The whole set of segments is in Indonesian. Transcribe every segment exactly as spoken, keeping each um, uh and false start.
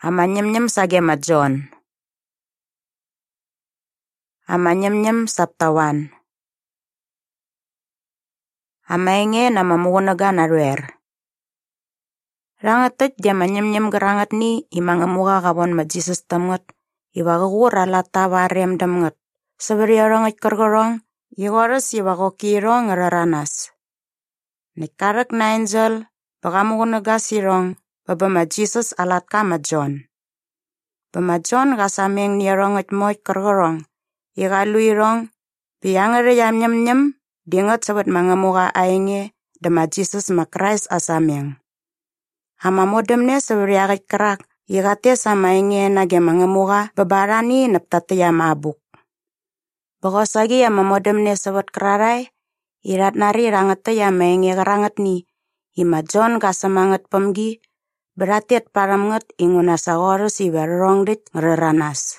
ama nyem-nyem sage ma John. Ama nyem-nyem saptawan. Ama enge nama mugunaga narwer. Rangatet dia ma nyem-nyem gerangat ni imang emuga kabon ma Jesus tamngat. Iwa gugur ala tawarem damngat. Sabari orangat kergorong, iwaras iwa kokirong ngeraranas. Nikarak na angel, baka mugunaga sirong, baba ma Jesus alat ka ma John. Bama John kasameng niyarongat moit kergorong. Ika luirong, biyangere yam nyem-nyem, dingat sabat mangamuga aenge, dama Jesus ma Christ asameng. Ama modemne sabari agak kerak, ikate sama enge nage mangamuga, babarani naptate ya mabuk. Bakosagi ama modemne sabat kerarai, irat nari rangate ya maenge kerangat ni, ima John kasamangat pemgi, beratiat paramngat inguna sagorus ibarong dit ngereranas.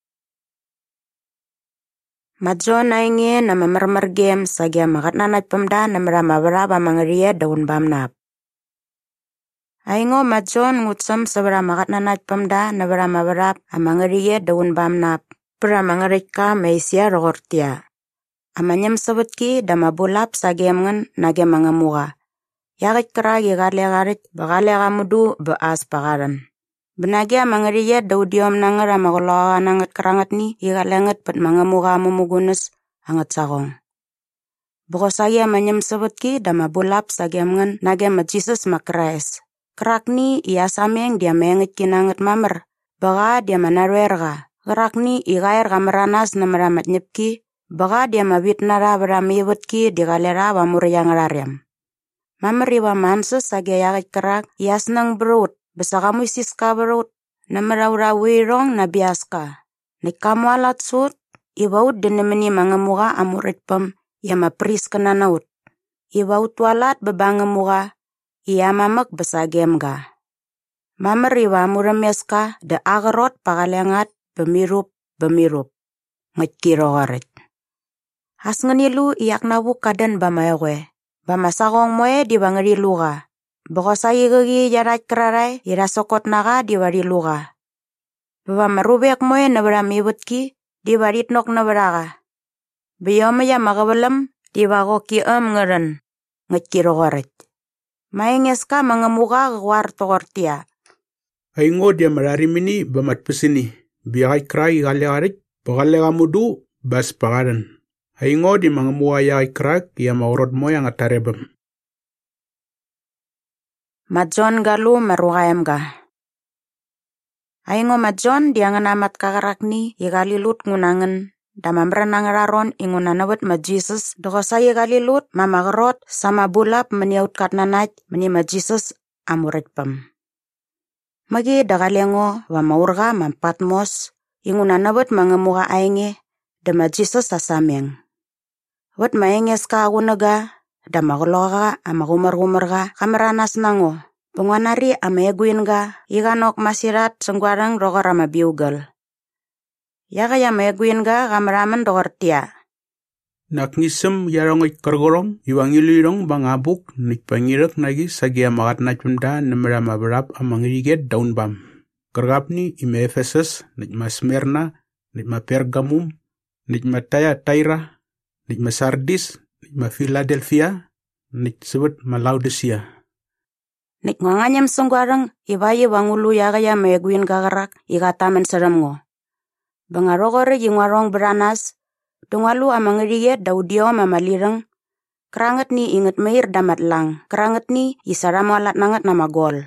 Ma John aenge nama mermer game sagi ama katnanat pemda namrama beraba mangeriye daun bamnap. Aingo ma John ngutsam seberama katnanat pemda nabrama berab ama ngeriye daun bamnap. Berama ngerika meisia rogortia. Ama nyem sebetki dama bulap sagi emngen nage mangamuga. Yagit keragi gale garit bagale gamudu beas pagaran. Benagi ama ngeriye daudiom nanger ama koloa nangat kerangat ni igalenget pat mangamuga mumugunes angat sagong. Bokosagi ama nyem sebetki dama bulap sagi emngen nage ma Jesus ma Christ. Kerak ni ia sameng dia mengit kinangat mamer. Baga dia manarwerga. Kerak ni igair gameranas nameramat nyepki. Baga dia mabit nara berami ibutki di galera bamur yang rarem. Mamer iwa mansus sagi yagit kerak ia senang berut. Besa kamu isiska berut. Nameraura wirong nabiaska. Nik kamu alat sut. Iwaut denemeni mangamuga amurit pem. Ia mapris kenanaut. Iwaut walat bebangamuga. Ia mamak besagemga. Mamer iwa muremeska de agarot pagalengat bemirup bemirup. Ngekiro goret. Hasngenilu iyak nabuk kadan bamaewe. Bamasagong moe di bangeri luga. Bokosagi gegi jarat kerarai irasokot naga di wari luga. Baba marubek moe nabrami ibutki di warit nok nabraga. Biyoma ya magabelem di wagoki em ngeren. Ngekiro goret. Maengeska mangamuga gwar togortia. Aingo dia marari mini bamat pesini. Biagai krai gale garit, pagale gamudu bas pagaran. Aingo di mangamuga yagai krak ia maurot mo yang atarebem. Ma John galu marugaemga. Aingo ma John dia nganamat kagarak ni igalilut ngunangen. Dama merenang raron ingunanawet ma Jesus. Dokosai igalilut mama gerot sama bulap meniaut katnanat meni ma Jesus amurit pem. Magi dagalengo wa maurga mampatmos ingunanawet mangamuga aenge dama Jesus asameng. Wat maenges ka agunaga dama gologa ama gumar-gumarga kameranas nango. Pengwanari ama eguin ga iganok masirat sengguarang rogor ama biugal. Yaga ya meguin ga kameraman dogortia. Nak ngisem yarongit kergorong iwang ilirong bangabuk nik pangirak nagi sagi amagat najunda namrama berap amangiriget daun bam. Kergapni ima Efesus, nik ma Smyrna, nik ma Pergamum, nik ma Thyatira, nik ma Sardis, nik ma Philadelphia, nik sebut ma Laodicea. Nik nganganyam sengguarang ibayi wangulu yaga ya meguin gagarak igatamen seremngo. Bangarogore jingwarong beranas, dungalu amangiriye daudio mamalireng, keranget ni inget meir damat lang, keranget ni isaramo alat nangat nama gol.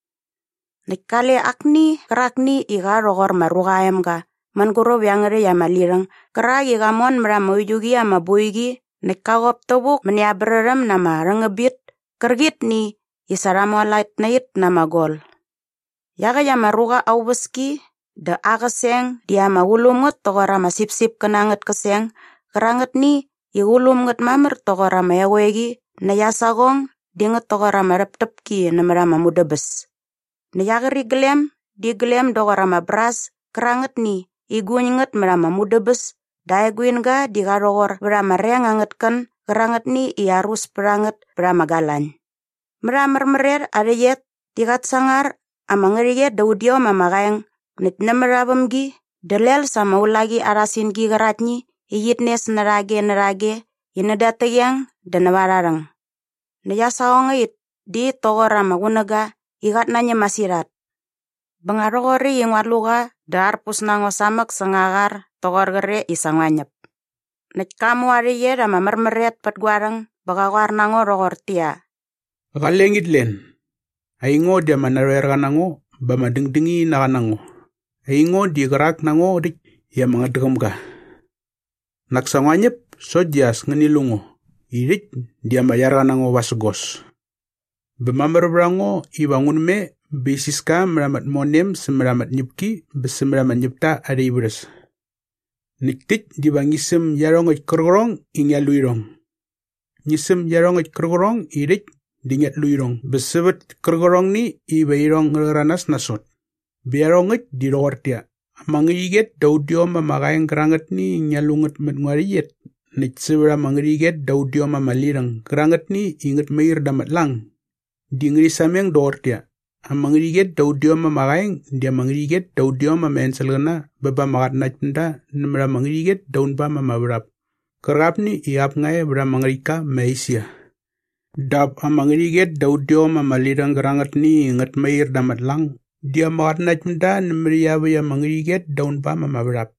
Nikale akni kerak ni iga rogor marugaem ga, mangkuro biangere ya malireng, kerak igamon meramujugi ama buigi, nikagop tobuk meniaberem nama rengebit, kergit ni isaramo alat nait nama gol. Yaga ya maruga aubeski, de agaseng dia maulum nget togora masip-sip kenanget keseng keranget ni iulum nget mamer togora mewegi na yasagong dinget togora mareptepki namera mamudebes na yageri gelem di gelem dogora mabras keranget ni iguny nget mera mamudebes daeguin ga di garogor berama renganget kan keranget ni iarus peranget berama galan mera mermerer adeyet dikat sangar amangeriye daudio mamagaeng nit namarabamgi delel sama ulagi arasin gi garatnyi iyitnes narage narage inadatayang danawararang. Nayasaongait di togora magunaga igat nanya masirat. Bangarogori yung waluga dar pusnango samak sangagar togor gere isangwanyap. Natkamu ariye rama marmaret patguarang bagawar nango rogortia. Kalengit len. Aingo dia manarer kanango ba madingdingi na kanango. Aingo di gerak nango dik ya mga degam ka. Naksangwanyap so dias nganilungo. Irik dia mayar kanango wasgos. Bemamarbrango ibangun me bisis ka meramat monem semeramat nyipki besemeramat nyipta ada ibres. Niktik dibangisem yarongot kergorong ingya luirong. Nyisem yarongot kergorong irik dingat luirong. Besebet kergorong ni ibairong ngeranas nasot. Biarongot dirortia. Mangiget daudio mamagayang kerangat ni nyalungat matngwariyet. Nitsebra mangiget daudio mamalirang. Kerangat ni ingat mair damat lang. Di ngeri samyang dortia. Ang mangriget daudio mamagayang dia mangriget daudio mamensalgana baba magat natunda namra mangriget daun ba mamabrap. Kerap ni iap ngay bra mangrika maisya. Dab ang mangriget daudio mamalirang gerangat ni ingat mair damat lang. Dia magat natunda namriya baya mangriget daun ba mamabrap.